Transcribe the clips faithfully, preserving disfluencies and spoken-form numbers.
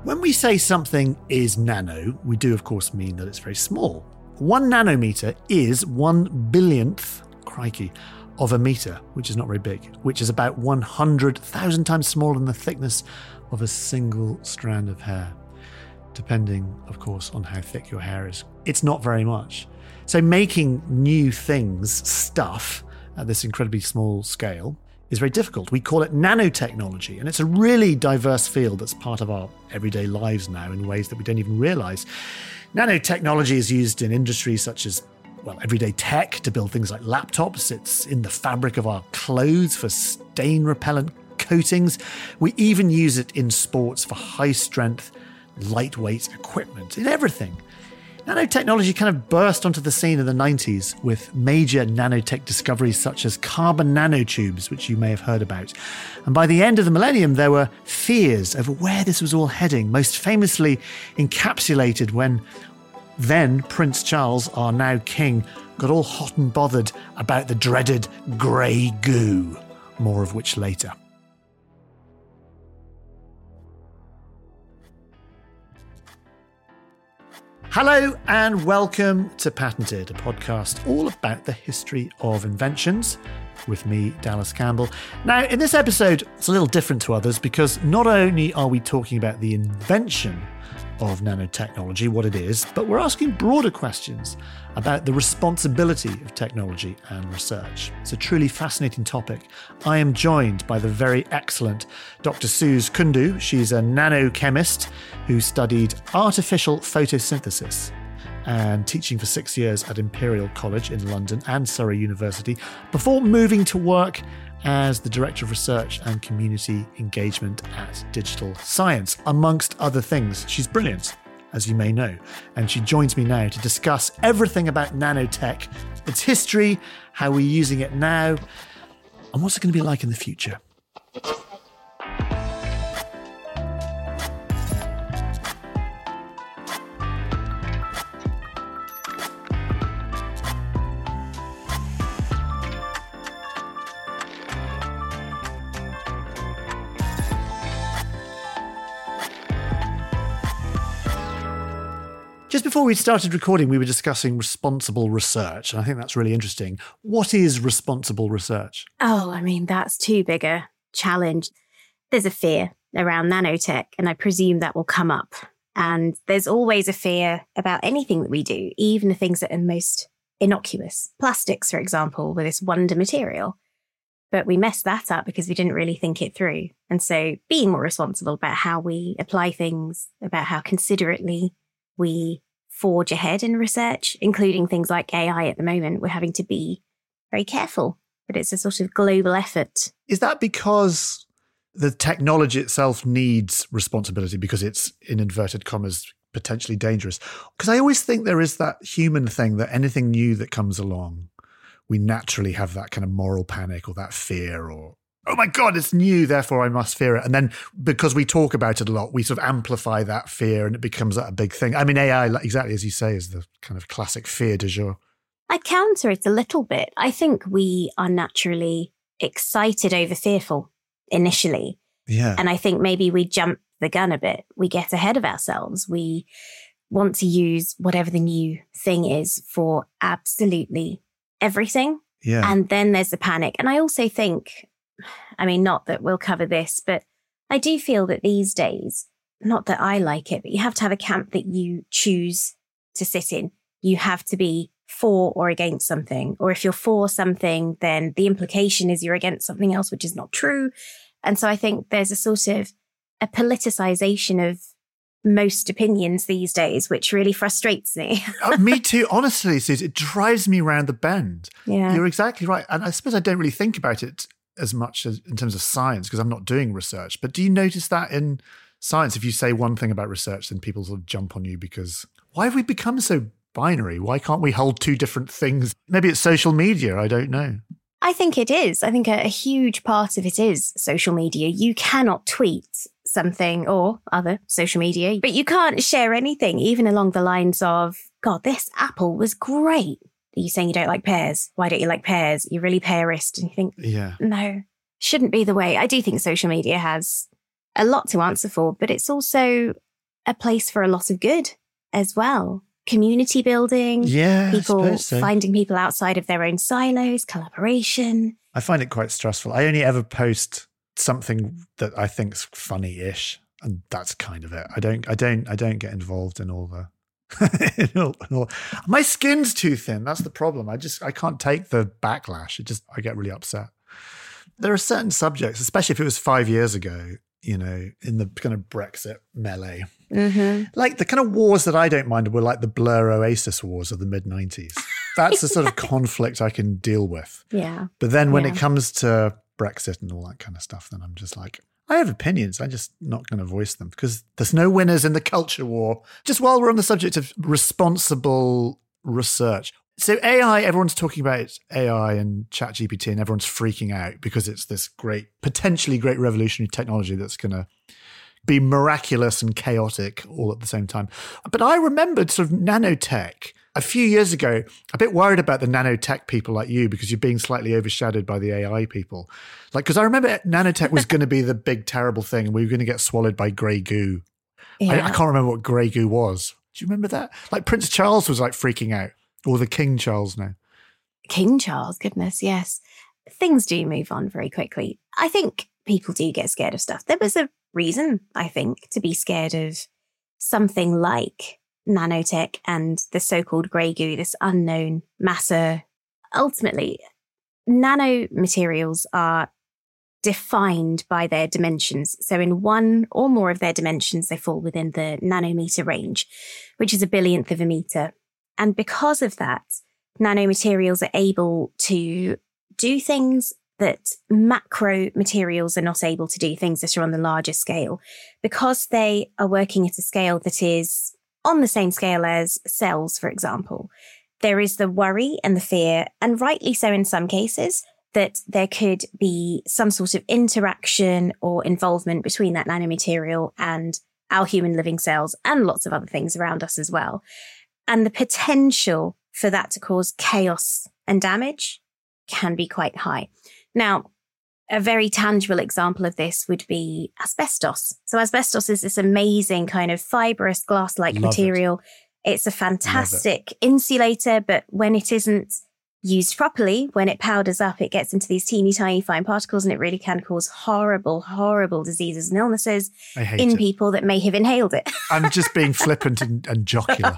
When we say something is nano, we do of course mean that it's very small. One nanometer is one billionth, crikey, of a meter, which is not very big, which is about one hundred thousand times smaller than the thickness of a single strand of hair, depending, of course, on how thick your hair is. It's not very much. So making new things, stuff, at this incredibly small scale is very difficult. We call it nanotechnology, and it's a really diverse field that's part of our everyday lives now in ways that we don't even realize. Nanotechnology is used in industries such as, well, everyday tech to build things like laptops. It's in the fabric of our clothes for stain repellent coatings. We even use it in sports for high-strength, lightweight equipment, in everything. Nanotechnology kind of burst onto the scene in the nineties with major nanotech discoveries such as carbon nanotubes, which you may have heard about. And by the end of the millennium, there were fears over where this was all heading, most famously encapsulated when then Prince Charles, our now king, got all hot and bothered about the dreaded grey goo, more of which later. Hello and welcome to Patented, a podcast all about the history of inventions, with me, Dallas Campbell. Now, in this episode, it's a little different to others because not only are we talking about the invention of nanotechnology, what it is, but we're asking broader questions about the responsibility of technology and research. It's a truly fascinating topic. I am joined by the very excellent Doctor Suze Kundu. She's a nanochemist who studied artificial photosynthesis and teaching for six years at Imperial College in London and Surrey University before moving to work as the Director of Research and Community Engagement at Digital Science, amongst other things. She's brilliant, as you may know, and she joins me now to discuss everything about nanotech, its history, how we're using it now, and what's it going to be like in the future. Just before we started recording, we were discussing responsible research, and I think that's really interesting. What is responsible research? Oh, I mean, that's too big a challenge. There's a fear around nanotech, and I presume that will come up. And there's always a fear about anything that we do, even the things that are most innocuous. Plastics, for example, with this wonder material. But we messed that up because we didn't really think it through. And so being more responsible about how we apply things, about how considerately we forge ahead in research, including things like A I at the moment, we're having to be very careful. But it's a sort of global effort. Is that because the technology itself needs responsibility because it's, in inverted commas, potentially dangerous? Because I always think there is that human thing that anything new that comes along, we naturally have that kind of moral panic or that fear or, oh my God, it's new, therefore I must fear it. And then because we talk about it a lot, we sort of amplify that fear and it becomes a big thing. I mean, A I, exactly as you say, is the kind of classic fear du jour. I counter it a little bit. I think we are naturally excited over fearful initially. Yeah. And I think maybe we jump the gun a bit. We get ahead of ourselves. We want to use whatever the new thing is for absolutely everything. Yeah. And then there's the panic. And I also think, I mean, not that we'll cover this, but I do feel that these days, not that I like it, but you have to have a camp that you choose to sit in. You have to be for or against something. Or if you're for something, then the implication is you're against something else, which is not true. And so I think there's a sort of a politicization of most opinions these days, which really frustrates me. uh, me too. Honestly, Suze, it drives me round the bend. Yeah. You're exactly right. And I suppose I don't really think about it as much as in terms of science because I'm not doing research. But do you notice that in science, if you say one thing about research, then people sort of jump on you because why have we become so binary? Why can't we hold two different things? Maybe it's social media. I don't know. I think it is. I think a, a huge part of it is social media. You cannot tweet something or other social media, but you can't share anything, even along the lines of, God, this apple was great. Are you saying you don't like pears? Why don't you like pears? You're really pearist. And you think, yeah, no, shouldn't be the way. I do think social media has a lot to answer for, but it's also a place for a lot of good as well. Community building, yeah, people so. finding people outside of their own silos, collaboration. I find it quite stressful. I only ever post something that I think's funny-ish, and that's kind of it. I don't, I don't, I don't get involved in all the. in all, in all. My skin's too thin. That's the problem. I just, I can't take the backlash. It just, I get really upset. There are certain subjects, especially if it was five years ago, you know, in the kind of Brexit melee. Mm-hmm. Like the kind of wars that I don't mind were like the Blur Oasis wars of the mid nineties. That's the sort of conflict I can deal with. Yeah. But then when yeah. it comes to Brexit and all that kind of stuff, then I'm just like, I have opinions. I'm just not going to voice them because there's no winners in the culture war. Just while we're on the subject of responsible research. So A I, everyone's talking about A I and ChatGPT and everyone's freaking out because it's this great, potentially great revolutionary technology that's going to be miraculous and chaotic all at the same time. But I remembered sort of nanotech a few years ago, a bit worried about the nanotech people like you because you're being slightly overshadowed by the A I people. Like, because I remember nanotech was going to be the big, terrible thing and we were going to get swallowed by grey goo. Yeah. I, I can't remember what grey goo was. Do you remember that? Like Prince Charles was like freaking out. Or the King Charles now. King Charles, goodness, yes. Things do move on very quickly. I think people do get scared of stuff. There was a reason, I think, to be scared of something like nanotech and the so-called grey goo, this unknown matter. Ultimately, nanomaterials are defined by their dimensions. So in one or more of their dimensions, they fall within the nanometer range, which is a billionth of a meter. And because of that, nanomaterials are able to do things that macro materials are not able to do, things that are on the larger scale, because they are working at a scale that is on the same scale as cells, for example. There is the worry and the fear, and rightly so in some cases, that there could be some sort of interaction or involvement between that nanomaterial and our human living cells and lots of other things around us as well. And the potential for that to cause chaos and damage can be quite high. Now, a very tangible example of this would be asbestos. So asbestos is this amazing kind of fibrous glass-like Love material. It. It's a fantastic insulator, but when it isn't used properly, when it powders up, it gets into these teeny tiny fine particles and it really can cause horrible, horrible diseases and illnesses in it. people that may have inhaled it. I'm just being flippant and, and jocular.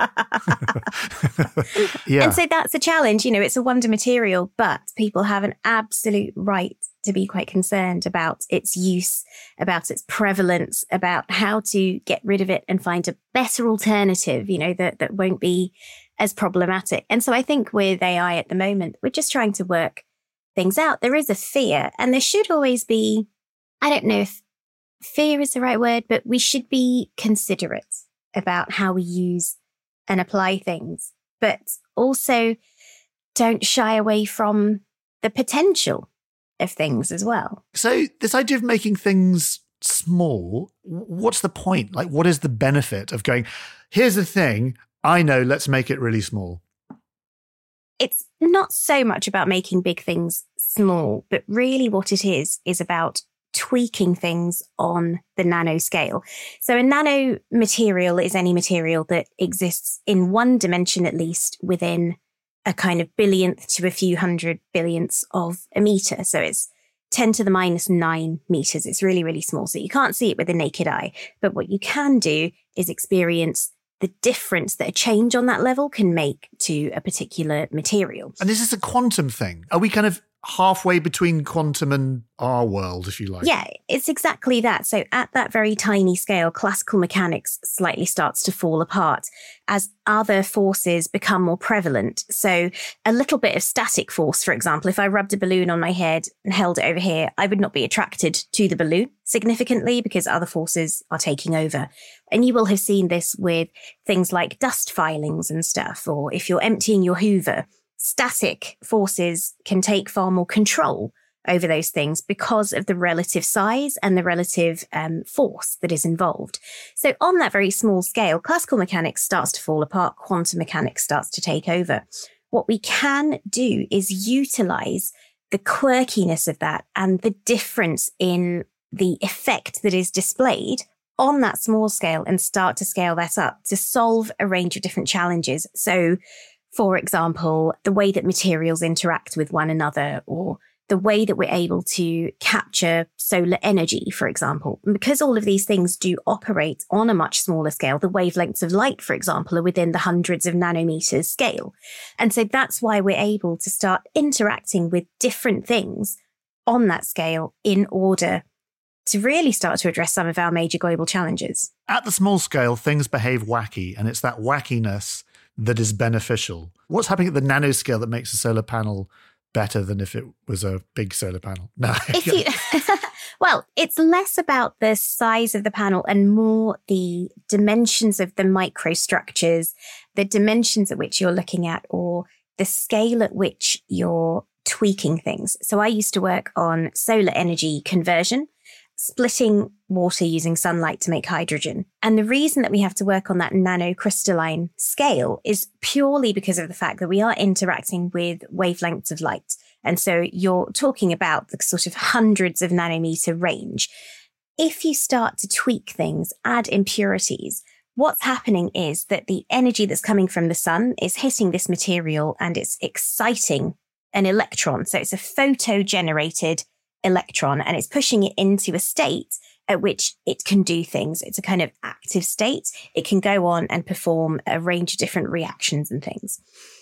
Yeah. And so that's a challenge. You know, it's a wonder material, but people have an absolute right to be quite concerned about its use, about its prevalence, about how to get rid of it and find a better alternative, you know, that, that won't be as problematic. And so I think with A I at the moment, we're just trying to work things out. There is a fear, and there should always be, I don't know if fear is the right word, but we should be considerate about how we use and apply things, but also don't shy away from the potential of things as well. So this idea of making things small, what's the point? Like, what is the benefit of going, here's the thing, I know, let's make it really small? It's not so much about making big things small, but really what it is, is about tweaking things on the nano scale. So a nano material is any material that exists in one dimension, at least within a kind of billionth to a few hundred billionths of a meter. So it's ten to the minus nine meters. It's really, really small. So you can't see it with the naked eye. But what you can do is experience the difference that a change on that level can make to a particular material. And is this a quantum thing? Are we kind of halfway between quantum and our world, if you like? Yeah, it's exactly that. So at that very tiny scale, classical mechanics slightly starts to fall apart as other forces become more prevalent. So a little bit of static force, for example, if I rubbed a balloon on my head and held it over here, I would not be attracted to the balloon significantly because other forces are taking over. And you will have seen this with things like dust filings and stuff, or if you're emptying your Hoover, static forces can take far more control over those things because of the relative size and the relative um, force that is involved. So on that very small scale, classical mechanics starts to fall apart, quantum mechanics starts to take over. What we can do is utilize the quirkiness of that and the difference in the effect that is displayed on that small scale and start to scale that up to solve a range of different challenges. So, for example, the way that materials interact with one another, or the way that we're able to capture solar energy, for example. And because all of these things do operate on a much smaller scale, the wavelengths of light, for example, are within the hundreds of nanometers scale. And so that's why we're able to start interacting with different things on that scale in order to really start to address some of our major global challenges. At the small scale, things behave wacky, and it's that wackiness that is beneficial. What's happening at the nanoscale that makes a solar panel better than if it was a big solar panel? No. If you, well, it's less about the size of the panel and more the dimensions of the microstructures, the dimensions at which you're looking at, or the scale at which you're tweaking things. So I used to work on solar energy conversion, splitting water using sunlight to make hydrogen. And the reason that we have to work on that nanocrystalline scale is purely because of the fact that we are interacting with wavelengths of light. And so you're talking about the sort of hundreds of nanometer range. If you start to tweak things, add impurities, what's happening is that the energy that's coming from the sun is hitting this material and it's exciting an electron. So it's a photo-generated electron, and it's pushing it into a state at which it can do things. It's a kind of active state. It can go on and perform a range of different reactions and things.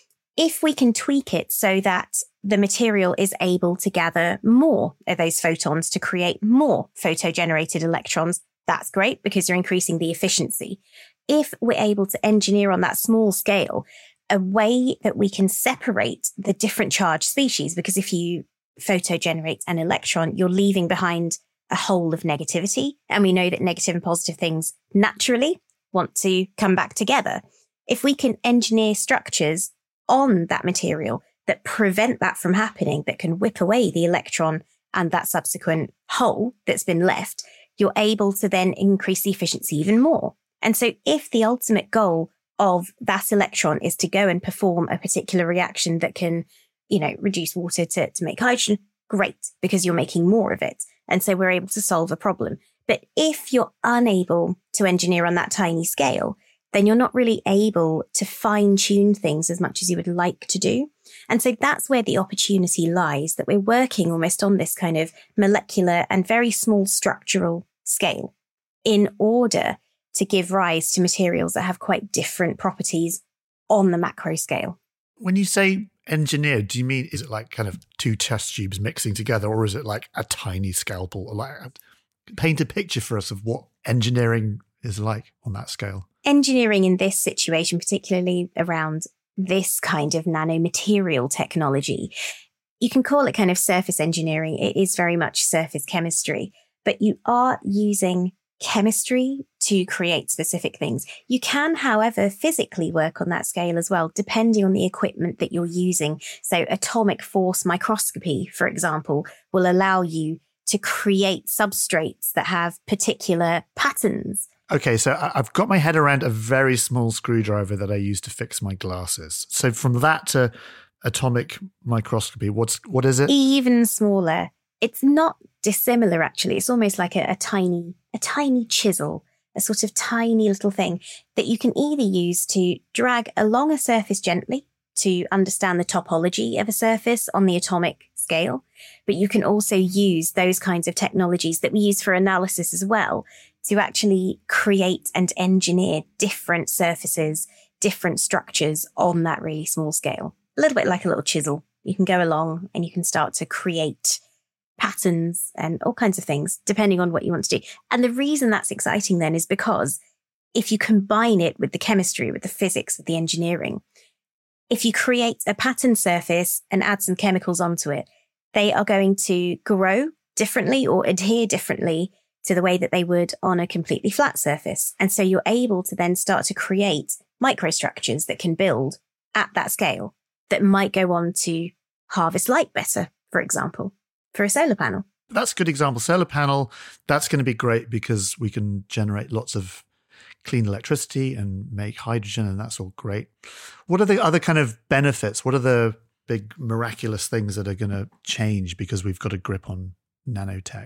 If we can tweak it so that the material is able to gather more of those photons to create more photo-generated electrons, that's great because you're increasing the efficiency. If we're able to engineer on that small scale a way that we can separate the different charged species, because if you photo generate an electron, you're leaving behind a hole of negativity. And we know that negative and positive things naturally want to come back together. If we can engineer structures on that material that prevent that from happening, that can whip away the electron and that subsequent hole that's been left, you're able to then increase the efficiency even more. And so if the ultimate goal of that electron is to go and perform a particular reaction that can, you know, reduce water to, to make hydrogen, great, because you're making more of it. And so we're able to solve a problem. But if you're unable to engineer on that tiny scale, then you're not really able to fine tune things as much as you would like to do. And so that's where the opportunity lies, that we're working almost on this kind of molecular and very small structural scale in order to give rise to materials that have quite different properties on the macro scale. When you say engineer, do you mean, is it like kind of two test tubes mixing together, or is it like a tiny scalpel? Or like, paint a picture for us of what engineering is like on that scale. Engineering in this situation, particularly around this kind of nanomaterial technology, you can call it kind of surface engineering. It is very much surface chemistry, but you are using chemistry to create specific things. You can, however, physically work on that scale as well, depending on the equipment that you're using. So atomic force microscopy, for example, will allow you to create substrates that have particular patterns. Okay, so I've got my head around a very small screwdriver that I use to fix my glasses. So from that to atomic microscopy, what's what is it? Even smaller. It's not dissimilar, actually. It's almost like a, a tiny, a tiny chisel, a sort of tiny little thing that you can either use to drag along a surface gently to understand the topology of a surface on the atomic scale, but you can also use those kinds of technologies that we use for analysis as well to actually create and engineer different surfaces, different structures on that really small scale. A little bit like a little chisel. You can go along and you can start to create patterns and all kinds of things, depending on what you want to do. And the reason that's exciting then is because if you combine it with the chemistry, with the physics, with the engineering, if you create a pattern surface and add some chemicals onto it, they are going to grow differently or adhere differently to the way that they would on a completely flat surface. And so you're able to then start to create microstructures that can build at that scale that might go on to harvest light better, for example, for a solar panel. That's a good example. Solar panel, that's going to be great because we can generate lots of clean electricity and make hydrogen, and that's all great. What are the other kind of benefits? What are the big miraculous things that are going to change because we've got a grip on nanotech?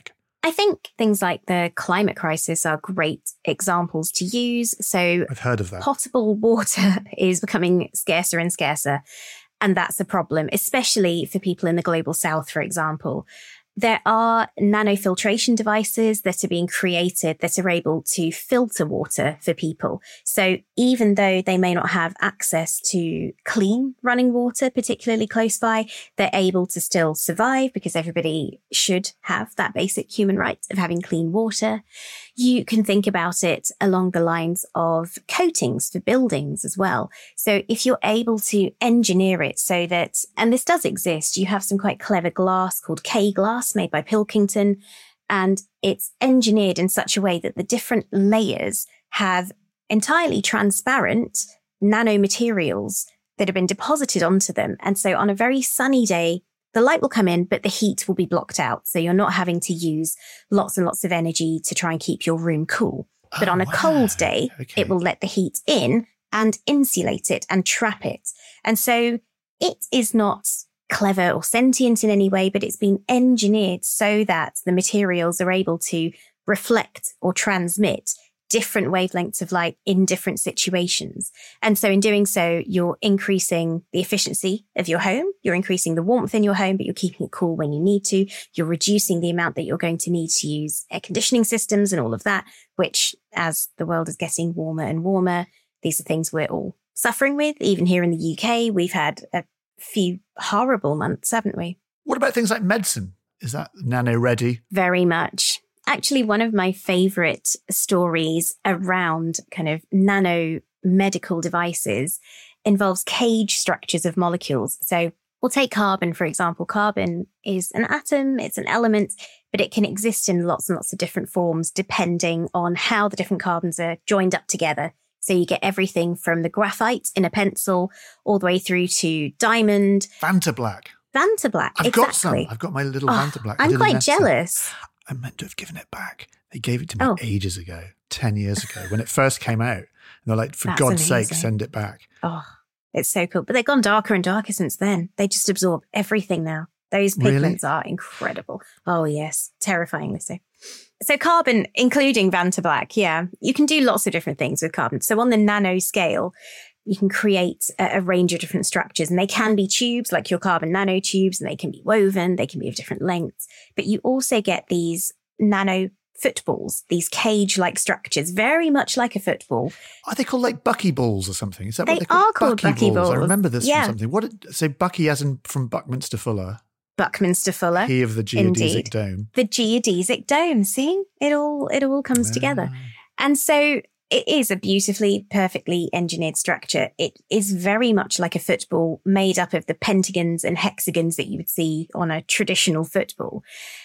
I think things like the climate crisis are great examples to use. So I've heard of that. Potable water is becoming scarcer and scarcer. And that's a problem, especially for people in the global south, for example. There are nanofiltration devices that are being created that are able to filter water for people. So even though they may not have access to clean running water, particularly close by, they're able to still survive because everybody should have that basic human right of having clean water. You can think about it along the lines of coatings for buildings as well. So if you're able to engineer it so that, and this does exist, you have some quite clever glass called K-glass made by Pilkington, and it's engineered in such a way that the different layers have entirely transparent nanomaterials that have been deposited onto them. And so on a very sunny day, the light will come in, but the heat will be blocked out. So you're not having to use lots and lots of energy to try and keep your room cool. But Oh, on a wow. cold day, Okay. it will let the heat in and insulate it and trap it. And so it is not clever or sentient in any way, but it's been engineered so that the materials are able to reflect or transmit different wavelengths of light in different situations. And so in doing so, you're increasing the efficiency of your home. You're increasing the warmth in your home, but you're keeping it cool when you need to. You're reducing the amount that you're going to need to use air conditioning systems and all of that, which as the world is getting warmer and warmer, these are things we're all suffering with. Even here in the U K, we've had a few horrible months, haven't we? What about things like medicine? Is that nano ready? Very much. Actually, one of my favorite stories around kind of nano medical devices involves cage structures of molecules. So we'll take carbon, for example. Carbon is an atom, it's an element, but it can exist in lots and lots of different forms depending on how the different carbons are joined up together. So you get everything from the graphite in a pencil all the way through to diamond. Vantablack. Vantablack, I've exactly. got some. I've got my little Oh, Vantablack. I I'm did an quite essay. jealous. I meant to have given it back. They gave it to me Oh. ages ago, ten years ago, when it first came out. And they're like, for That's God's sake, amazing. send it back. Oh, it's so cool. But they've gone darker and darker since then. They just absorb everything now. Those Really? pigments are incredible. Oh, yes. Terrifyingly so. So carbon, including Vantablack, yeah. You can do lots of different things with carbon. So on the nano scale, you can create a, a range of different structures, and they can be tubes like your carbon nanotubes, and they can be woven, they can be of different lengths. But you also get these nano footballs, these cage-like structures, very much like a football. Are they called like buckyballs or something? Is that They what they call are called buckyballs. I remember this Yeah. from something. What did, so Bucky as in from Buckminster Fuller, Buckminster Fuller. he of the geodesic Indeed. dome. The geodesic dome. See, it all it all comes together. Ah. And so it is a beautifully, perfectly engineered structure. It is very much like a football made up of the pentagons and hexagons that you would see on a traditional football.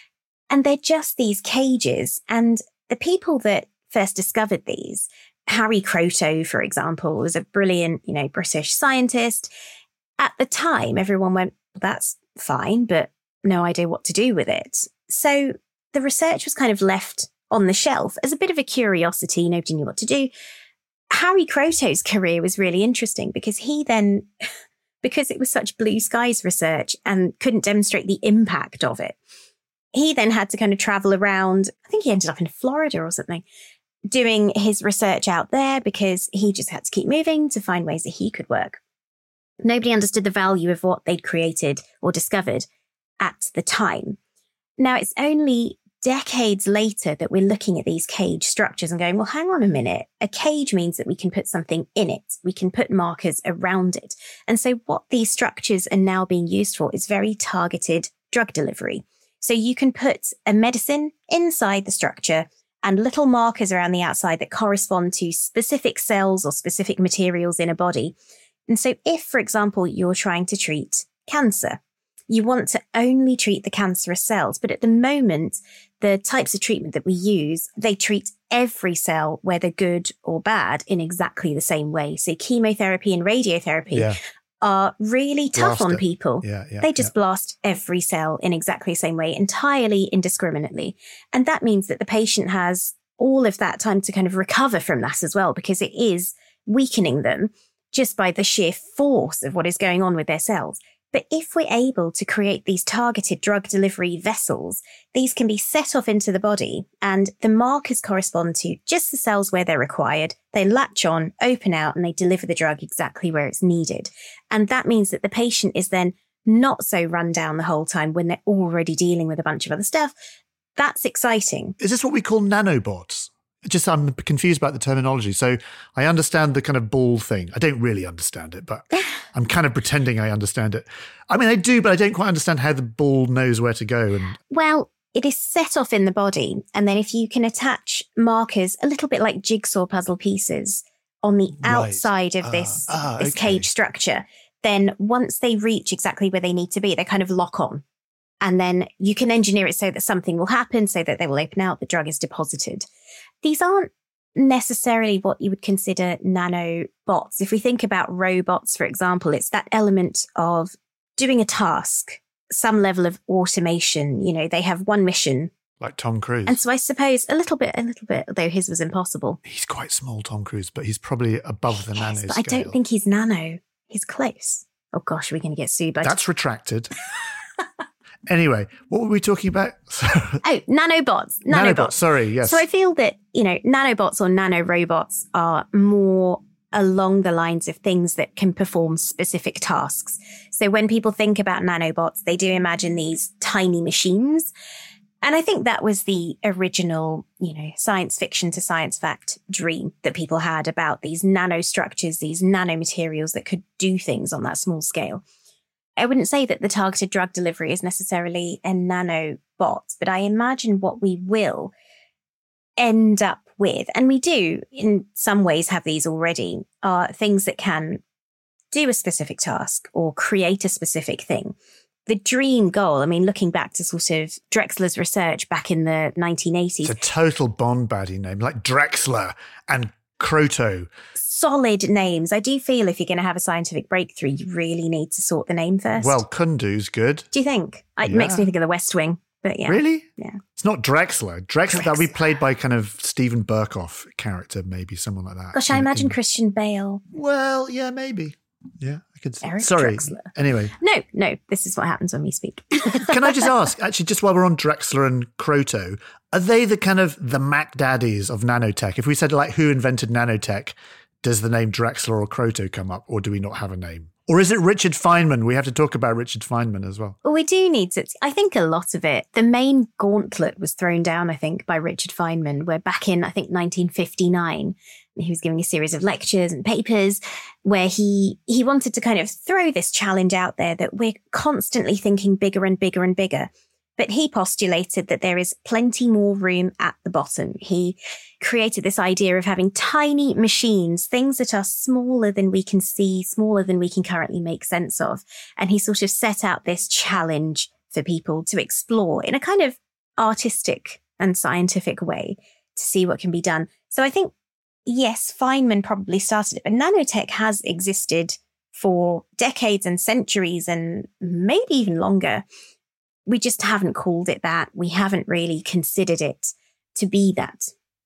And they're just these cages. And the people that first discovered these, Harry Kroto, for example, was a brilliant, you know, British scientist. At the time, everyone went, well, that's fine, but no idea what to do with it. So the research was kind of left on the shelf as a bit of a curiosity. Nobody knew what to do. Harry Kroto's career was really interesting because he then, because it was such blue skies research and couldn't demonstrate the impact of it, he then had to kind of travel around. I think he ended up in Florida or something, doing his research out there because he just had to keep moving to find ways that he could work. Nobody understood the value of what they'd created or discovered at the time. Now, it's only decades later that we're looking at these cage structures and going, well, hang on a minute. A cage means that we can put something in it. We can put markers around it. And so what these structures are now being used for is very targeted drug delivery. So you can put a medicine inside the structure and little markers around the outside that correspond to specific cells or specific materials in a body. And so if, for example, you're trying to treat cancer, you want to only treat the cancerous cells. But at the moment, the types of treatment that we use, they treat every cell, whether good or bad, in exactly the same way. So chemotherapy and radiotherapy Yeah. are really tough Blast on it. people. Yeah, yeah. They just yeah. blast every cell in exactly the same way, entirely indiscriminately. And that means that the patient has all of that time to kind of recover from that as well, because it is weakening them just by the sheer force of what is going on with their cells. But if we're able to create these targeted drug delivery vessels, these can be set off into the body and the markers correspond to just the cells where they're required. They latch on, open out, and they deliver the drug exactly where it's needed. And that means that the patient is then not so run down the whole time when they're already dealing with a bunch of other stuff. That's exciting. Is this what we call nanobots? Just I'm confused about the terminology. So I understand the kind of ball thing. I don't really understand it, but I'm kind of pretending I understand it. I mean, I do, but I don't quite understand how the ball knows where to go. And Well, it is set off in the body. And then if you can attach markers, a little bit like jigsaw puzzle pieces, on the Right. outside of Ah, this, ah, this okay. cage structure, then once they reach exactly where they need to be, they kind of lock on. And then you can engineer it so that something will happen, so that they will open out, the drug is deposited. These aren't necessarily what you would consider nanobots. If we think about robots, for example, it's that element of doing a task, some level of automation. You know, they have one mission. like Tom Cruise. And so I suppose a little bit, a little bit, although his was impossible. He's quite small, Tom Cruise, but he's probably above the nano Yes, but scale. I don't think he's nano. He's close. Oh gosh, we're going to get sued by... That's retracted. Anyway, what were we talking about? Oh, nanobots. Nanobots. Nanobots, sorry, yes. So I feel that, you know, nanobots or nanorobots are more along the lines of things that can perform specific tasks. So when people think about nanobots, they do imagine these tiny machines. And I think that was the original, you know, science fiction to science fact dream that people had about these nanostructures, these nanomaterials that could do things on that small scale. I wouldn't say that the targeted drug delivery is necessarily a nanobot, but I imagine what we will end up with, and we do in some ways have these already, are things that can do a specific task or create a specific thing. The dream goal, I mean, looking back to sort of Drexler's research back in the nineteen eighties. It's a total Bond baddie name, like Drexler and Croto. Solid names. I do feel if you're going to have a scientific breakthrough, you really need to sort the name first. Well, Kundu's good. Do you think? It Yeah. makes me think of the West Wing, but yeah. Really? Yeah. It's not Drexler. Drexler, that would be Drexler. played by kind of Stephen Burkoff character, maybe someone like that. Gosh, I In- imagine in- Christian Bale. Well, yeah, maybe. Yeah, I could. Eric Sorry. Drexler. Anyway, No, no, this is what happens when we speak. can I just ask, actually, just while we're on Drexler and Croto, are they the kind of the Mac daddies of nanotech? If we said like who invented nanotech, does the name Drexler or Croto come up, or do we not have a name? Or is it Richard Feynman? We have to talk about Richard Feynman as well. Well, we do need to. I think a lot of it, the main gauntlet was thrown down, I think, by Richard Feynman, where back in, I think, nineteen fifty-nine, he was giving a series of lectures and papers where he he wanted to kind of throw this challenge out there that we're constantly thinking bigger and bigger and bigger. But he postulated that there is plenty more room at the bottom. He created this idea of having tiny machines, things that are smaller than we can see, smaller than we can currently make sense of. And he sort of set out this challenge for people to explore in a kind of artistic and scientific way to see what can be done. So I think, yes, Feynman probably started it, but nanotech has existed for decades and centuries and maybe even longer. We just haven't called it that. We haven't really considered it to be that.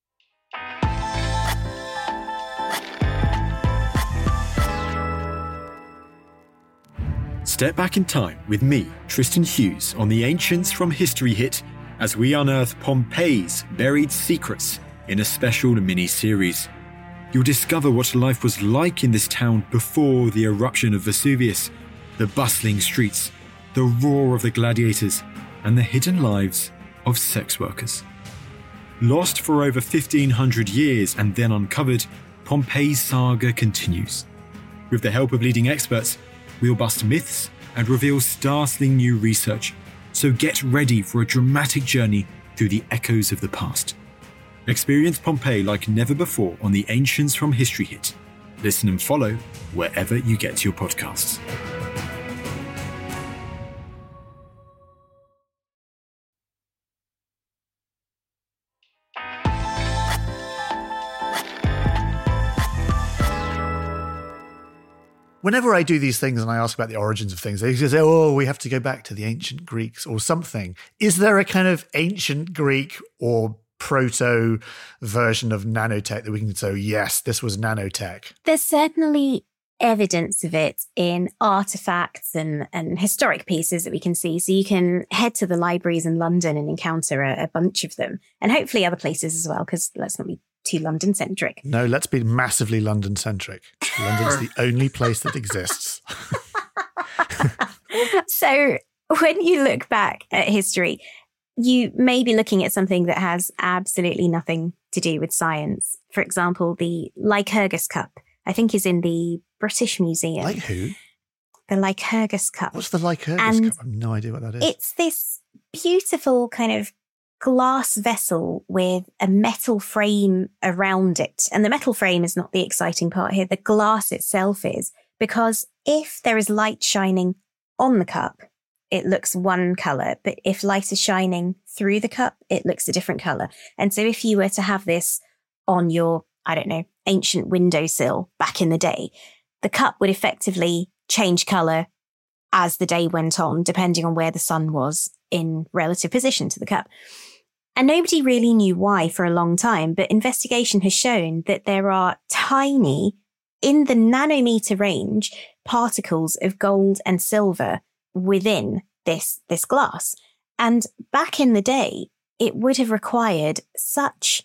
Step back in time with me, Tristan Hughes, on the Ancients from History Hit as we unearth Pompeii's buried secrets in a special mini-series. You'll discover what life was like in this town before the eruption of Vesuvius, the bustling streets, the roar of the gladiators, and the hidden lives of sex workers. Lost for over fifteen hundred years and then uncovered, Pompeii's saga continues. With the help of leading experts, we'll bust myths and reveal startling new research, so get ready for a dramatic journey through the echoes of the past. Experience Pompeii like never before on the Ancients from History Hit. Listen and follow wherever you get your podcasts. Whenever I do these things and I ask about the origins of things, they say, oh, we have to go back to the ancient Greeks or something. Is there a kind of ancient Greek or proto version of nanotech that we can say, yes, this was nanotech? There's certainly evidence of it in artifacts and, and historic pieces that we can see. So you can head to the libraries in London and encounter a, a bunch of them, and hopefully other places as well, because let's not be too London-centric. No, let's be massively London-centric. London's the only place that exists. So when you look back at history, you may be looking at something that has absolutely nothing to do with science. For example, the Lycurgus Cup, I think, is in the British Museum. Like who? The Lycurgus Cup. What's the Lycurgus And Cup? I have no idea what that is. It's this beautiful kind of glass vessel with a metal frame around it. And the metal frame is not the exciting part here. The glass itself is, because if there is light shining on the cup, it looks one colour. But if light is shining through the cup, it looks a different colour. And so if you were to have this on your, I don't know, ancient windowsill back in the day, the cup would effectively change colour as the day went on, depending on where the sun was in relative position to the cup. And nobody really knew why for a long time, but investigation has shown that there are tiny, in the nanometer range, particles of gold and silver within this, this glass. And back in the day, it would have required such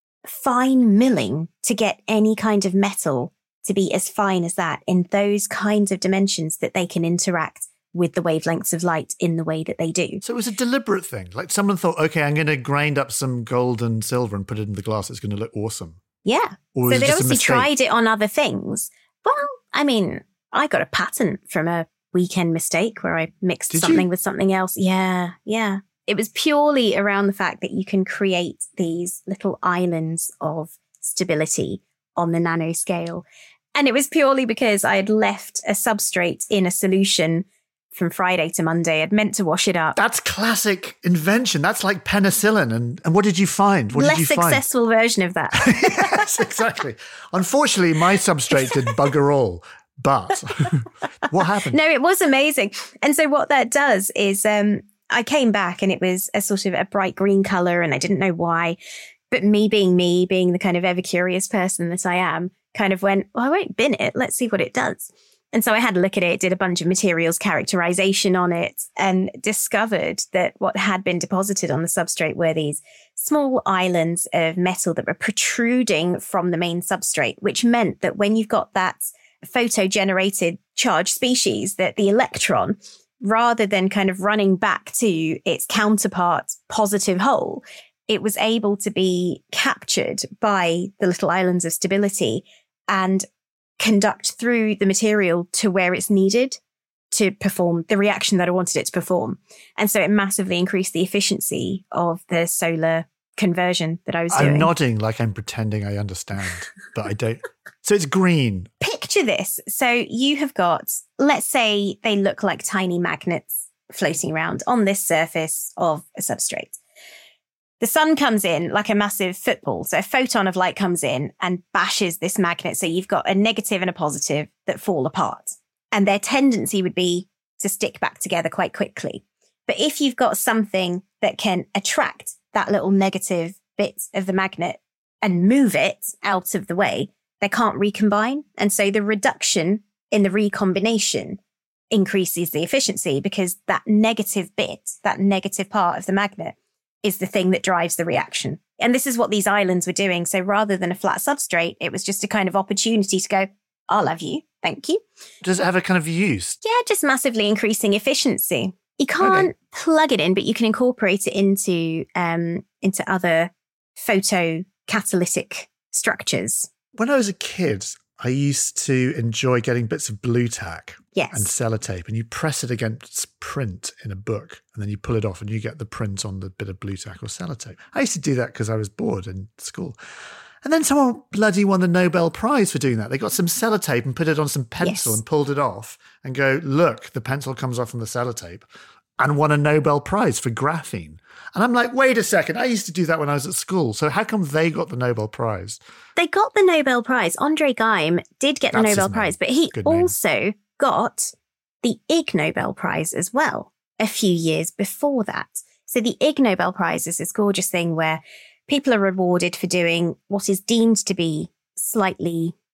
fine milling to get any kind of metal to be as fine as that in those kinds of dimensions that they can interact with the wavelengths of light in the way that they do. So it was a deliberate thing. Like someone thought, okay, I'm going to grind up some gold and silver and put it in the glass. It's going to look awesome. Yeah. Or so was it they just a obviously mistake? tried it on other things. Well, I mean, I got a patent from a weekend mistake where I mixed Did something you? with something else. Yeah, yeah. It was purely around the fact that you can create these little islands of stability on the nanoscale. And it was purely because I had left a substrate in a solution from Friday to Monday. I'd meant to wash it up. That's classic invention. That's like penicillin. And, and what did you find? What Less did you find? successful version of that. Yes, exactly. Unfortunately, my substrate did bugger all. But what happened? No, it was amazing. And so what that does is um, I came back and it was a sort of a bright green color and I didn't know why. But me being me, being the kind of ever curious person that I am, kind of went, well, I won't bin it. Let's see what it does. And so I had a look at it, did a bunch of materials characterization on it, and discovered that what had been deposited on the substrate were these small islands of metal that were protruding from the main substrate, which meant that when you've got that photo-generated charged species, that the electron, rather than kind of running back to its counterpart positive hole, it was able to be captured by the little islands of stability and conduct through the material to where it's needed to perform the reaction that I wanted it to perform. And so it massively increased the efficiency of the solar conversion that I was doing. I'm nodding like I'm pretending I understand, but I don't. So it's green. Picture this. So you have got, let's say they look like tiny magnets floating around on this surface of a substrate. The sun comes in like a massive football. So a photon of light comes in and bashes this magnet. So you've got a negative and a positive that fall apart. And their tendency would be to stick back together quite quickly. But if you've got something that can attract that little negative bit of the magnet and move it out of the way, they can't recombine. And so the reduction in the recombination increases the efficiency because that negative bit, that negative part of the magnet, is the thing that drives the reaction. And this is what these islands were doing. So rather than a flat substrate, it was just a kind of opportunity to go, I'll have you. Thank you. Does it have a kind of use? Yeah, just massively increasing efficiency. You can't Okay. plug it in, but you can incorporate it into um, into other photocatalytic structures. When I was a kid, I used to enjoy getting bits of blue tack Yes. and sellotape, and you press it against print in a book, and then you pull it off and you get the print on the bit of blue tack or sellotape. I used to do that because I was bored in school. And then someone bloody won the Nobel Prize for doing that. They got some sellotape and put it on some pencil Yes. and pulled it off and go, look, the pencil comes off from the sellotape, and won a Nobel Prize for graphene. And I'm like, wait a second, I used to do that when I was at school. So how come they got the Nobel Prize? They got the Nobel Prize. Andre Geim did get the That's his Nobel name. Prize, but he Good name. also got the Ig Nobel Prize as well a few years before that. So the Ig Nobel Prize is this gorgeous thing where people are rewarded for doing what is deemed to be slightly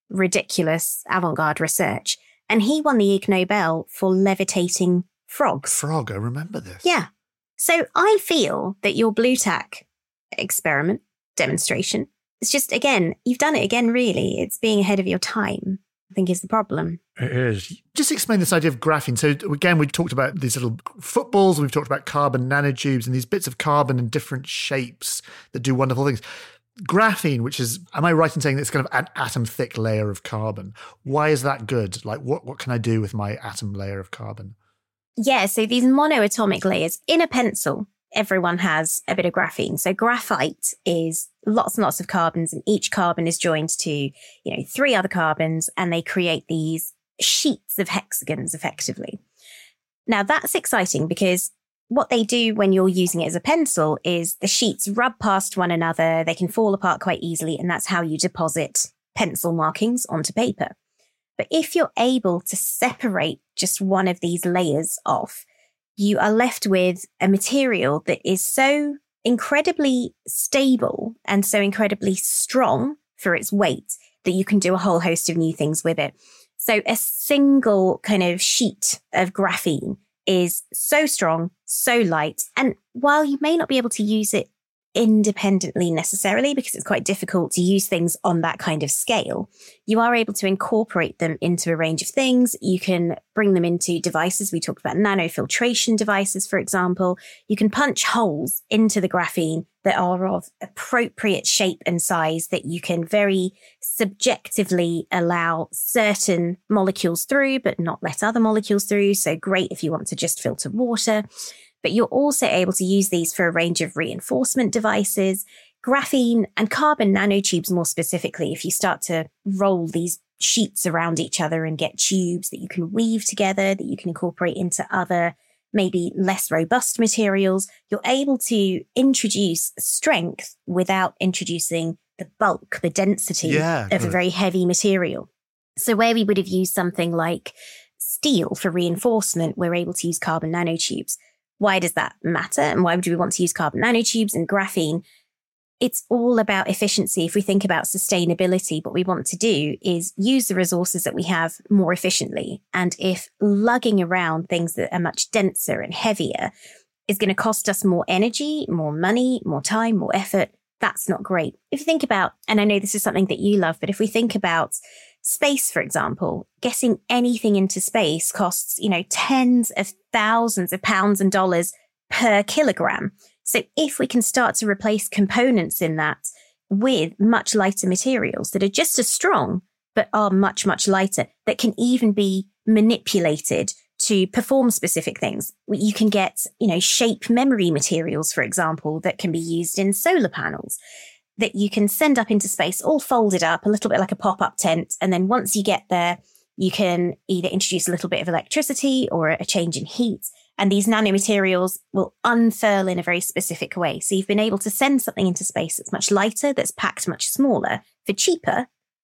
ridiculous avant-garde research. And he won the Ig Nobel for levitating frogs. Frog, I remember this. Yeah. So I feel that your Blu Tack experiment, demonstration, it's just, again, you've done it again, really. It's being ahead of your time, I think, is the problem. It is. Just explain this idea of graphene. So again, we talked about these little footballs, we've talked about carbon nanotubes and these bits of carbon in different shapes that do wonderful things. Graphene, which is, am I right in saying it's kind of an atom-thick layer of carbon? Why is that good? Like, what, what can I do with my atom layer of carbon? Yeah, so these monoatomic layers in a pencil, everyone has a bit of graphene. So graphite is lots and lots of carbons, and each carbon is joined to, you know, three other carbons, and they create these sheets of hexagons effectively. Now that's exciting because what they do when you're using it as a pencil is the sheets rub past one another, they can fall apart quite easily, and that's how you deposit pencil markings onto paper. But if you're able to separate just one of these layers off, you are left with a material that is so incredibly stable and so incredibly strong for its weight that you can do a whole host of new things with it. So a single kind of sheet of graphene is so strong, so light. And while you may not be able to use it independently necessarily, because it's quite difficult to use things on that kind of scale, you are able to incorporate them into a range of things. You can bring them into devices. We talked about nanofiltration devices, for example. You can punch holes into the graphene that are of appropriate shape and size that you can very subjectively allow certain molecules through, but not let other molecules through. So great if you want to just filter water. But you're also able to use these for a range of reinforcement devices, graphene and carbon nanotubes more specifically. If you start to roll these sheets around each other and get tubes that you can weave together, that you can incorporate into other, maybe less robust materials, you're able to introduce strength without introducing the bulk, the density yeah, of a very heavy material. So where we would have used something like steel for reinforcement, we're able to use carbon nanotubes. Why does that matter? And why do we want to use carbon nanotubes and graphene? It's all about efficiency. If we think about sustainability, what we want to do is use the resources that we have more efficiently. And if lugging around things that are much denser and heavier is going to cost us more energy, more money, more time, more effort, that's not great. If you think about, and I know this is something that you love, but if we think about space, for example, getting anything into space costs, you know, tens of thousands of pounds and dollars per kilogram. So if we can start to replace components in that with much lighter materials that are just as strong, but are much, much lighter, that can even be manipulated to perform specific things. You can get, you know, shape memory materials, for example, that can be used in solar panels, that you can send up into space, all folded up, a little bit like a pop-up tent. And then once you get there, you can either introduce a little bit of electricity or a change in heat. And these nanomaterials will unfurl in a very specific way. So you've been able to send something into space that's much lighter, that's packed much smaller for cheaper,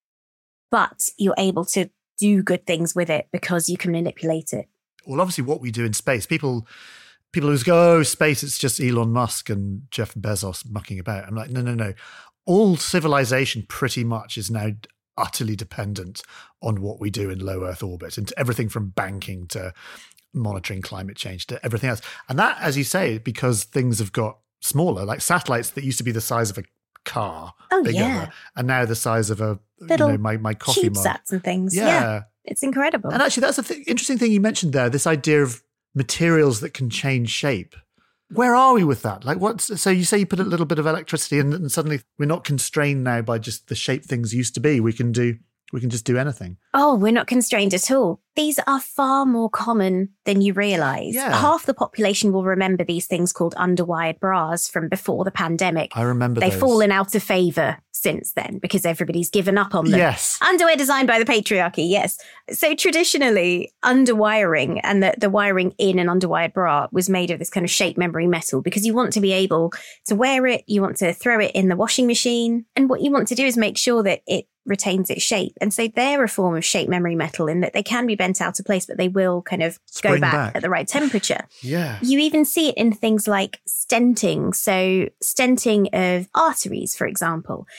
but you're able to do good things with it because you can manipulate it. Well, obviously what we do in space, people... People always go, oh, space, it's just Elon Musk and Jeff Bezos mucking about. I'm like, no, no, no. All civilization pretty much is now utterly dependent on what we do in low Earth orbit, and everything from banking to monitoring climate change to everything else. And that, as you say, because things have got smaller, like satellites that used to be the size of a car, oh, bigger, yeah. and now the size of a, little you know, my, my coffee mug. CubeSats and things. Yeah. yeah. It's incredible. And actually, that's an th- interesting thing you mentioned there, this idea of materials that can change shape. Where are we with that? Like, what's so you say you put a little bit of electricity in, and suddenly we're not constrained now by just the shape things used to be. We can do, we can just do anything. Oh, we're not constrained at all. These are far more common than you realise. Yeah. Half the population will remember these things called underwired bras from before the pandemic. I remember They've those. fallen out of favour since then because everybody's given up on them. Yes. Underwear designed by the patriarchy, yes. So traditionally, underwiring and the, the wiring in an underwired bra was made of this kind of shape memory metal because you want to be able to wear it, you want to throw it in the washing machine, and what you want to do is make sure that it retains its shape. And so they're a form of shape memory metal in that they can be bent out of place, but they will kind of Spring go back, back at the right temperature. Yeah. You even see it in things like stenting. So stenting of arteries, for example.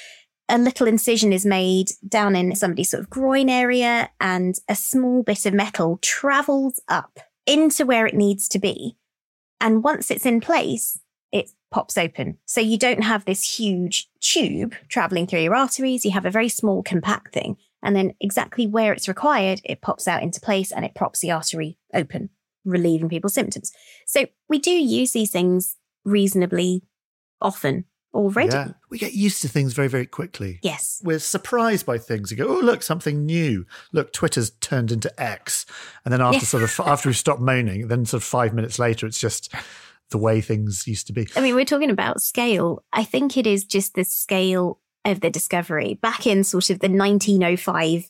a little incision is made down in somebody's sort of groin area and a small bit of metal travels up into where it needs to be. And once it's in place, it pops open. So you don't have this huge tube traveling through your arteries. You have a very small, compact thing. And then exactly where it's required, it pops out into place and it props the artery open, relieving people's symptoms. So we do use these things reasonably often already. Yeah. We get used to things very, very quickly. Yes. We're surprised by things. You go, oh, look, something new. Look, Twitter's turned into X. And then after Yeah. sort of, after we stop moaning, then sort of five minutes later, it's just the way things used to be. I mean, we're talking about scale. I think it is just the scale of the discovery. Back in sort of the nineteen oh five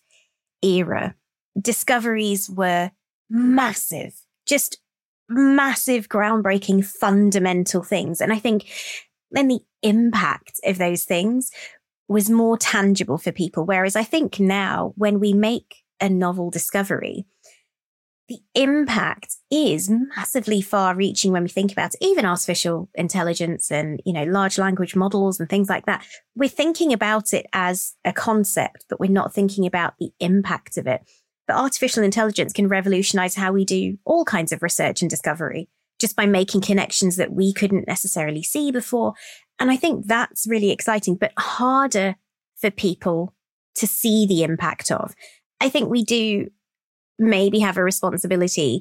era, discoveries were massive, just massive, groundbreaking, fundamental things. And I think then the impact of those things was more tangible for people. Whereas I think now when we make a novel discovery, the impact is massively far reaching when we think about it. Even artificial intelligence and, you know, large language models and things like that. We're thinking about it as a concept, but we're not thinking about the impact of it. But artificial intelligence can revolutionize how we do all kinds of research and discovery just by making connections that we couldn't necessarily see before. And I think that's really exciting, but harder for people to see the impact of. I think we do maybe have a responsibility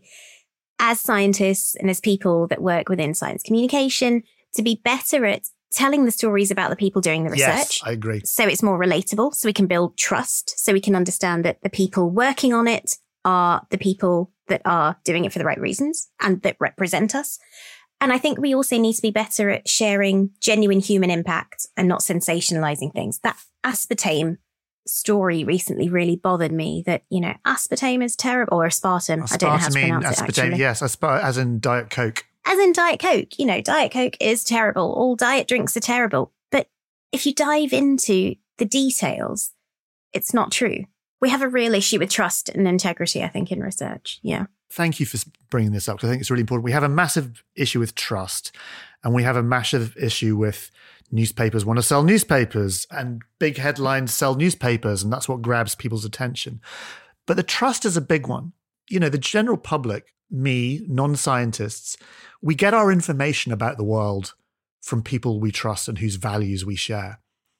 as scientists and as people that work within science communication to be better at telling the stories about the people doing the research. Yes, I agree. So it's more relatable, so we can build trust, so we can understand that the people working on it are the people that are doing it for the right reasons and that represent us. And I think we also need to be better at sharing genuine human impact and not sensationalizing things. That aspartame story recently really bothered me, that, you know, aspartame is terrible, or aspartame. aspartame I don't know how to pronounce aspartame, it, actually. Yes, aspart- as in Diet Coke. As in Diet Coke. You know, Diet Coke is terrible. All diet drinks are terrible. But if you dive into the details, it's not true. We have a real issue with trust and integrity, I think, in research. Yeah. Thank you for bringing this up, because I think it's really important. We have a massive issue with trust, and we have a massive issue with newspapers want to sell newspapers, and big headlines sell newspapers, and that's what grabs people's attention. But the trust is a big one. You know, the general public, me, non-scientists, we get our information about the world from people we trust and whose values we share.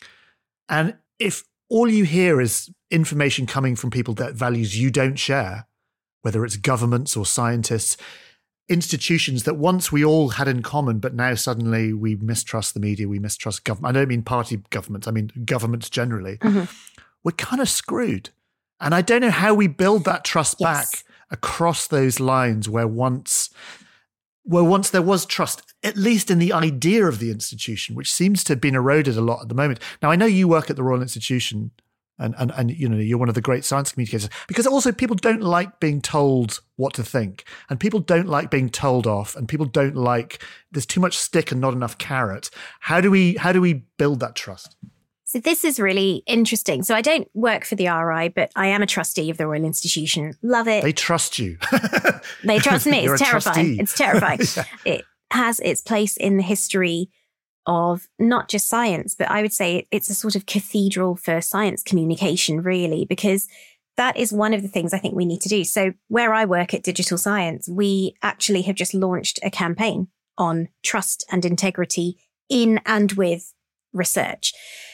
And if all you hear is information coming from people that values you don't share, whether it's governments or scientists, institutions that once we all had in common, but now suddenly we mistrust the media, we mistrust government. I don't mean party governments, I mean governments generally. Mm-hmm. We're kind of screwed. And I don't know how we build that trust yes. back across those lines where once, where once there was trust, at least in the idea of the institution, which seems to have been eroded a lot at the moment. Now, I know you work at the Royal Institution, and, and, and you know, you're one of the great science communicators, because also people don't like being told what to think, and people don't like being told off, and people don't like, there's too much stick and not enough carrot. How do we, how do we build that trust? So this is really interesting. So I don't work for the R I, but I am a trustee of the Royal Institution. Love it. They trust you. They trust me. You're It's terrifying. Trustee. It's terrifying. Yeah. It has its place in the history of not just science, but I would say it's a sort of cathedral for science communication, really, because that is one of the things I think we need to do. So where I work at Digital Science, we actually have just launched a campaign on trust and integrity in and with research.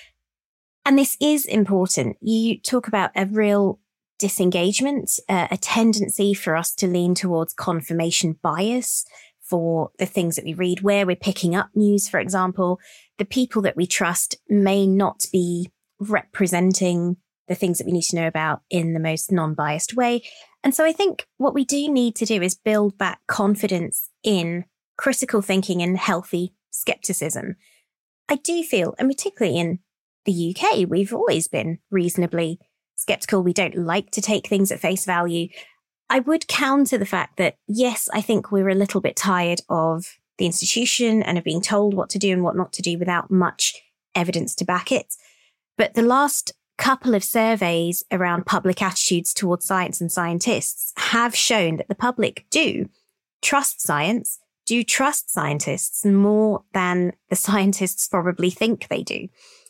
And this is important. You talk about a real disengagement, uh, a tendency for us to lean towards confirmation bias for the things that we read, where we're picking up news, for example. The people that we trust may not be representing the things that we need to know about in the most non-biased way. And so I think what we do need to do is build back confidence in critical thinking and healthy skepticism. I do feel, and particularly in the U K, we've always been reasonably skeptical. We don't like to take things at face value. I would counter the fact that, yes, I think we're a little bit tired of the institution and of being told what to do and what not to do without much evidence to back it. But the last couple of surveys around public attitudes towards science and scientists have shown that the public do trust science, do trust scientists more than the scientists probably think they do.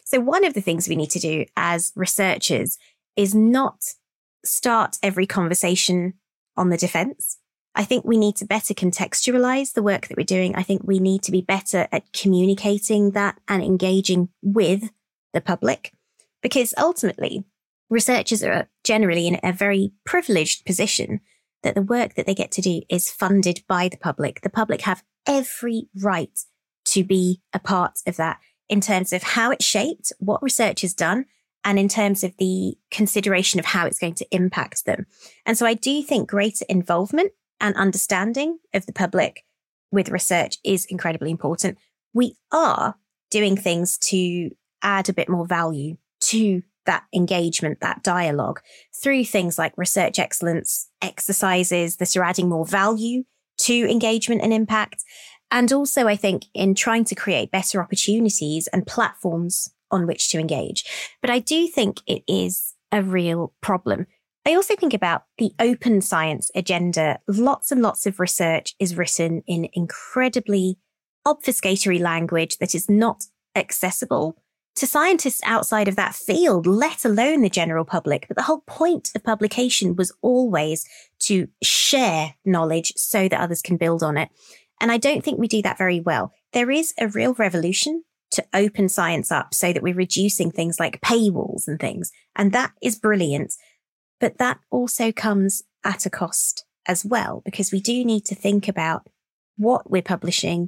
So one of the things we need to do as researchers is not start every conversation on the defense. I think we need to better contextualize the work that we're doing. I think we need to be better at communicating that and engaging with the public, because ultimately researchers are generally in a very privileged position that the work that they get to do is funded by the public. The public have every right to be a part of that in terms of how it's shaped, what research is done, and in terms of the consideration of how it's going to impact them. And so I do think greater involvement and understanding of the public with research is incredibly important. We are doing things to add a bit more value to that engagement, that dialogue, through things like research excellence exercises that are adding more value to engagement and impact. And also, I think, in trying to create better opportunities and platforms on which to engage. But I do think it is a real problem. I also think about the open science agenda. Lots and lots of research is written in incredibly obfuscatory language that is not accessible to scientists outside of that field, let alone the general public. But the whole point of publication was always to share knowledge so that others can build on it. And I don't think we do that very well. There is a real revolution to open science up so that we're reducing things like paywalls and things. And that is brilliant. But that also comes at a cost as well, because we do need to think about what we're publishing,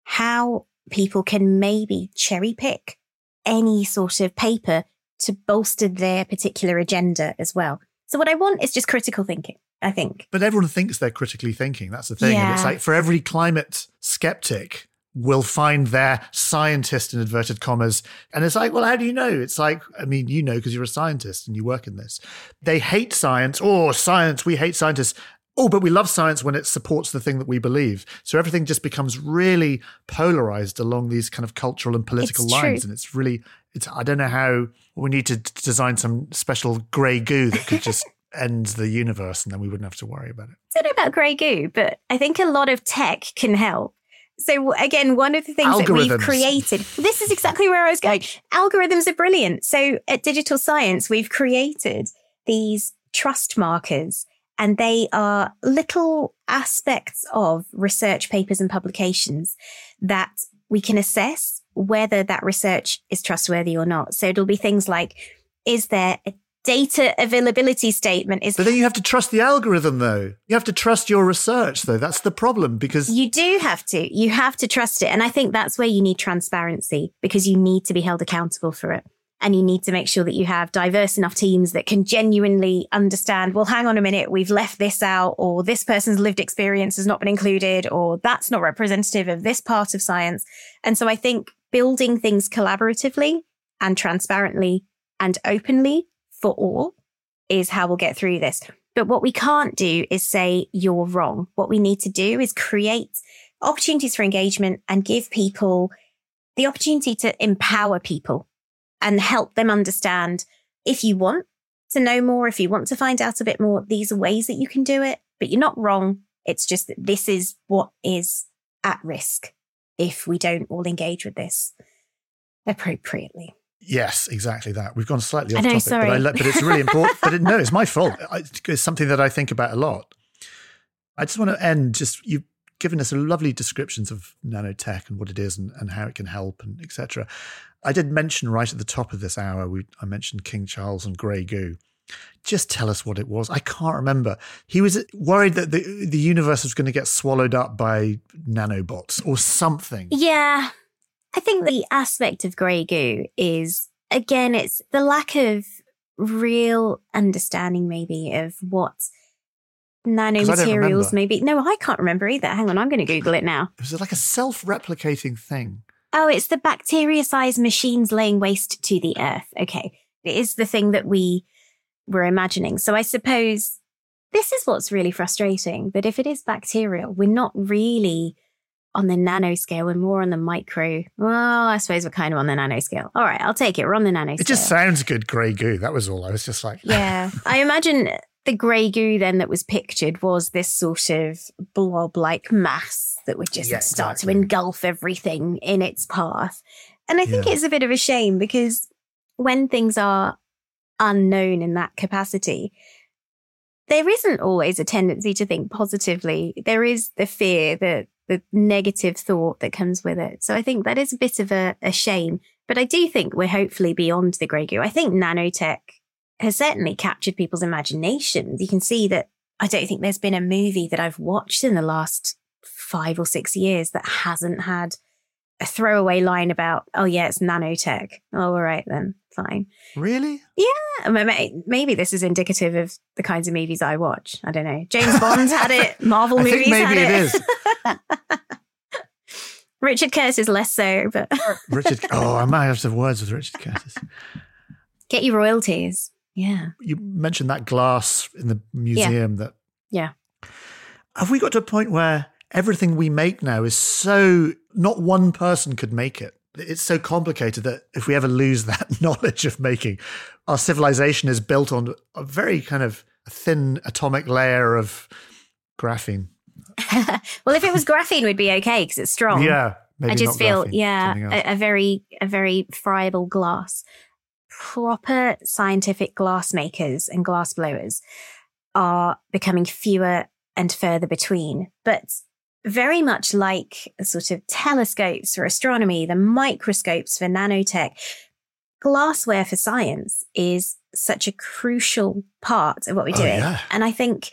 how people can maybe cherry pick any sort of paper to bolster their particular agenda as well. So what I want is just critical thinking, I think. But everyone thinks they're critically thinking. That's the thing. Yeah. And it's like for every climate skeptic will find their scientist in inverted commas. And it's like, well, how do you know? It's like, I mean, you know, because you're a scientist and you work in this. They hate science. Oh, science, we hate scientists. Oh, but we love science when it supports the thing that we believe. So everything just becomes really polarized along these kind of cultural and political It's lines. true. And it's really, it's, I don't know how we need to d- design some special grey goo that could just end the universe and then we wouldn't have to worry about it. I don't know about grey goo, but I think a lot of tech can help. So again, one of the things that we've Algorithms. created, this is exactly where I was going. Algorithms are brilliant. So at Digital Science, we've created these trust markers, and they are little aspects of research papers and publications that we can assess whether that research is trustworthy or not. So it'll be things like, is there a data availability statement? Is But then you have to trust the algorithm, though. You have to trust your research, though. That's the problem, because You do have to. You have to trust it. And I think that's where you need transparency, because you need to be held accountable for it. And you need to make sure that you have diverse enough teams that can genuinely understand, well, hang on a minute, we've left this out, or this person's lived experience has not been included, or that's not representative of this part of science. And so I think building things collaboratively and transparently and openly for all is how we'll get through this. But what we can't do is say you're wrong. What we need to do is create opportunities for engagement and give people the opportunity to empower people and help them understand, if you want to know more, if you want to find out a bit more, these are ways that you can do it, but you're not wrong. It's just that this is what is at risk if we don't all engage with this appropriately. yes, exactly that. We've gone slightly I off know, topic, sorry. but, I, le- but it's really important. But it, no, it's my fault. I, it's something that I think about a lot. I just want to end, just you've given us a lovely descriptions of nanotech and what it is and, and how it can help and et cetera. I did mention right at the top of this hour, we I mentioned King Charles and grey goo. Just tell us what it was. I can't remember. He was worried that the, the universe was going to get swallowed up by nanobots or something. Yeah. I think the aspect of grey goo is, again, it's the lack of real understanding maybe of what nanomaterials remember. maybe. No, I can't remember either. Hang on, I'm going to Google it now. It was like a self-replicating thing. Oh, it's the bacteria-sized machines laying waste to the earth. Okay. It is the thing that we were imagining. So I suppose this is what's really frustrating. But if it is bacterial, we're not really on the nanoscale. We're more on the micro. Well, I suppose we're kind of on the nanoscale. All right, I'll take it. We're on the nanoscale. It just sounds good, grey goo. That was all. I was just like... Yeah. I imagine the grey goo then that was pictured was this sort of blob-like mass that would just Yeah, start exactly. to engulf everything in its path. And I think Yeah. it's a bit of a shame because when things are unknown in that capacity, there isn't always a tendency to think positively. There is the fear, the the negative thought that comes with it. So I think that is a bit of a, a shame. But I do think we're hopefully beyond the grey goo. I think nanotech has certainly captured people's imaginations. You can see that I don't think there's been a movie that I've watched in the last five or six years that hasn't had a throwaway line about, oh yeah, it's nanotech. Oh, all right then, fine. Really? Yeah. Maybe this is indicative of the kinds of movies I watch. I don't know. James Bond had it. Marvel I movies think maybe had it it. is. Richard Curtis less so, but Richard. Oh, I might have some words with Richard Curtis. Get your royalties. Yeah. You mentioned that glass in the museum. Yeah. That yeah. Have we got to a point where everything we make now is so, not one person could make it? It's so complicated that if we ever lose that knowledge of making, our civilization is built on a very kind of thin atomic layer of graphene. Well, if it was graphene, we'd be okay because it's strong. Yeah. Maybe I just not feel, graphene, yeah, something else. a, a very, a very friable glass. Proper scientific glass makers and glass blowers are becoming fewer and further between, but very much like the sort of telescopes for astronomy, the microscopes for nanotech, glassware for science is such a crucial part of what we're Oh, doing. yeah. And I think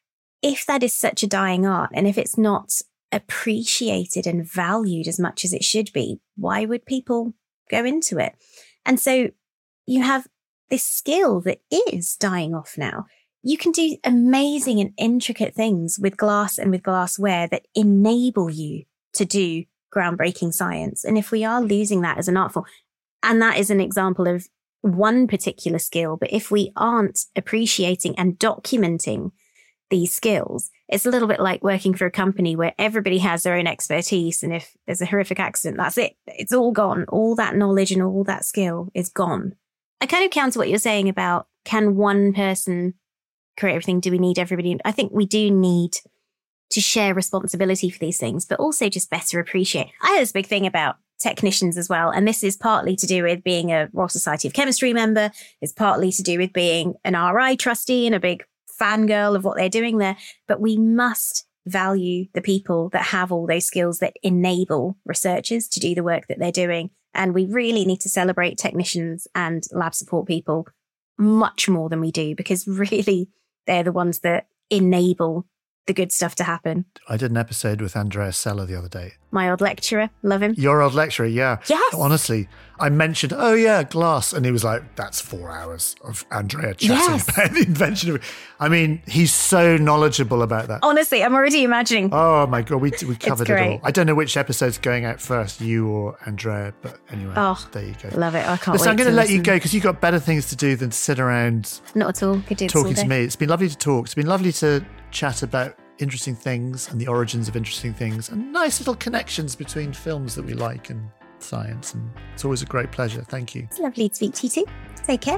if that is such a dying art, and if it's not appreciated and valued as much as it should be, why would people go into it? And so you have this skill that is dying off now. You can do amazing and intricate things with glass and with glassware that enable you to do groundbreaking science. And if we are losing that as an art form, and that is an example of one particular skill, but if we aren't appreciating and documenting these skills, it's a little bit like working for a company where everybody has their own expertise. And if there's a horrific accident, that's it. It's all gone. All that knowledge and all that skill is gone. I kind of counter what you're saying about, can one person create everything? Do we need everybody? I think we do need to share responsibility for these things, but also just better appreciate. I had this big thing about technicians as well. And this is partly to do with being a Royal Society of Chemistry member. It's partly to do with being an R I trustee and a big fangirl of what they're doing there. But we must value the people that have all those skills that enable researchers to do the work that they're doing. And we really need to celebrate technicians and lab support people much more than we do, because really they're the ones that enable the good stuff to happen. I did an episode with Andrea Sella the other day. My old lecturer, love him. Your old lecturer, yeah. Yes. Honestly, I mentioned, oh yeah, glass. And he was like, that's four hours of Andrea chatting Yes. about the invention of it. I mean, he's so knowledgeable about that. Honestly, I'm already imagining. Oh my God, we we covered it great. all. I don't know which episode's going out first, you or Andrea, but anyway, Oh, there you go. Love it. I can't Listen, wait I'm going to to let you listen. go because you've got better things to do than sit around Not at all. Could do this all talking day. to me. It's been lovely to talk. It's been lovely to chat about interesting things and the origins of interesting things and nice little connections between films that we like and science. And it's always a great pleasure. Thank you. It's lovely to speak to you too. Take care.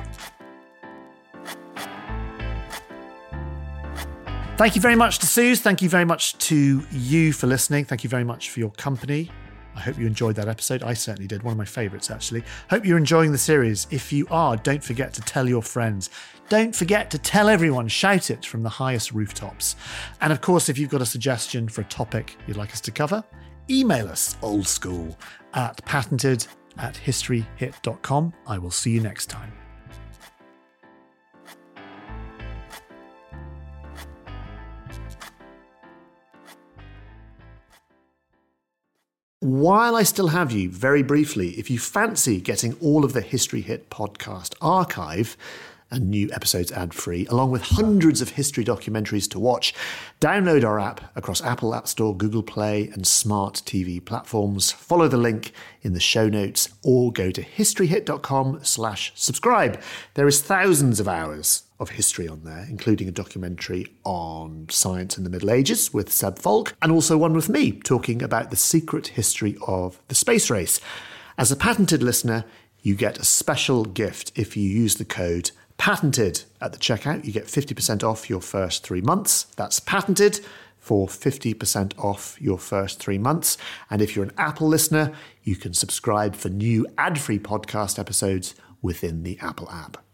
Thank you very much to Suze. Thank you very much to you for listening. Thank you very much for your company. I hope you enjoyed that episode. I certainly did. One of my favourites, actually. Hope you're enjoying the series. If you are, don't forget to tell your friends. Don't forget to tell everyone. Shout it from the highest rooftops. And of course, if you've got a suggestion for a topic you'd like us to cover, email us old school at patented at historyhit dot com. I will see you next time. While I still have you, very briefly, if you fancy getting all of the History Hit podcast archive and new episodes ad-free, along with hundreds of history documentaries to watch, download our app across Apple App Store, Google Play and smart T V platforms. Follow the link in the show notes or go to historyhit.com slash subscribe. There is thousands of hours of history on there, including a documentary on science in the Middle Ages with Seb Falk, and also one with me talking about the secret history of the space race. As a patented listener, you get a special gift if you use the code PATENTED at the checkout. You get fifty percent off your first three months. That's PATENTED for fifty percent off your first three months. And if you're an Apple listener, you can subscribe for new ad-free podcast episodes within the Apple app.